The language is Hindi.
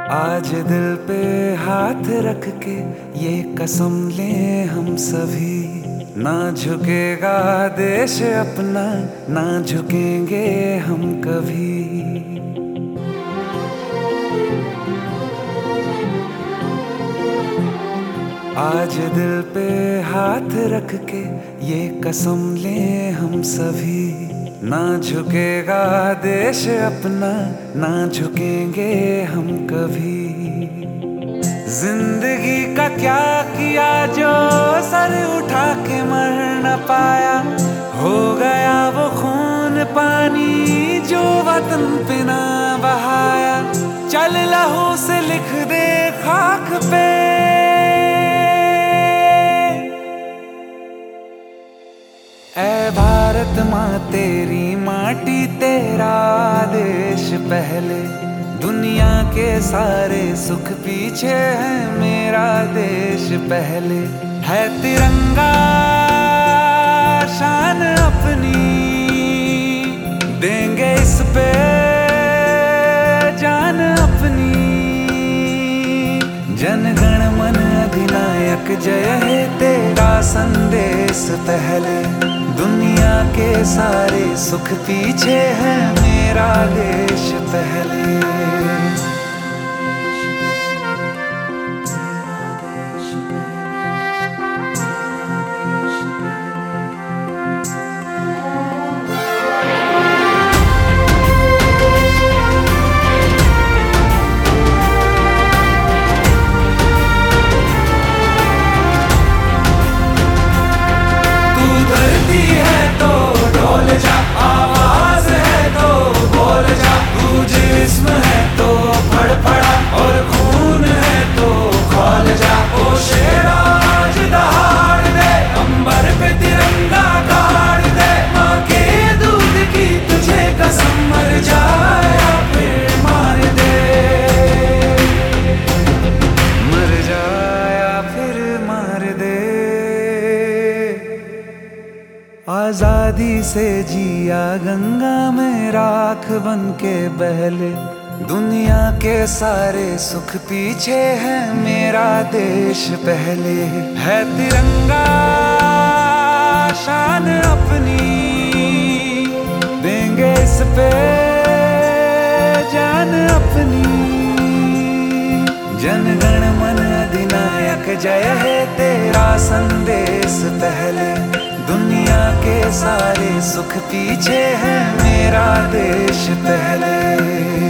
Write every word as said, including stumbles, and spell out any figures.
आज दिल पे हाथ रख के ये कसम ले हम सभी, ना झुकेगा देश अपना, ना झुकेंगे हम कभी। आज दिल पे हाथ रख के ये कसम ले हम सभी, ना झुकेगा देश अपना, ना झुकेंगे हम कभी। जिंदगी का क्या किया जो सर उठा के मर न पाया, हो गया वो खून पानी जो वतन पे ना बहाया। चल लहू से लिख दे खाक पे, ऐ भारत माँ तेरी माटी तेरा देश पहले, दुनिया के सारे सुख पीछे है मेरा देश पहले। है तिरंगा शान अपनी, देंगे इस पे जान अपनी। जन गण मन अधिनायक जय हे तेरा संदेश पहले, दुनिया के सारे सुख पीछे है मेरा देश पहले। आजादी से जिया गंगा में राख बन के बहले, दुनिया के सारे सुख पीछे है मेरा देश पहले। है तिरंगा शान अपनी, देंगे इस पे जान अपनी। जन गण मन अधिनायक जय है तेरा संदेश पहले, दुनिया के सारे सुख पीछे है मेरा देश पहले।